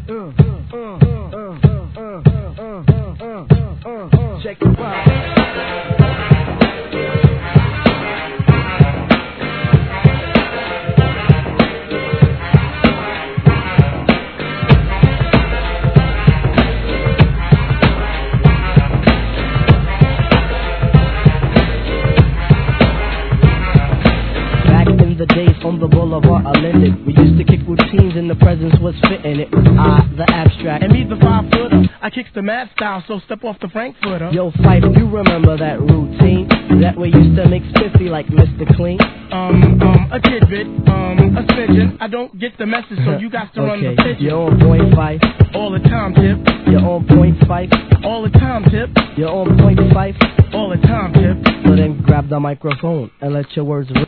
Check it out. The days on the boulevard are lended. We used to kick routines and the presence was fitting. It was I, the abstract, and me, the 5-footer. I kicks the mad style, so step off the Frankfurter. Yo, Fife, you remember that routine? That way used to make spiffy like Mr. Clean. A tidbit, a smidgen. I don't get the message, so you got to run the pigeon. You're on point, Fife. All the time, Tip. You're on point, Fife. All the time, Tip. You're on point, Fife. All the time, Tip. So then grab the microphone and let your words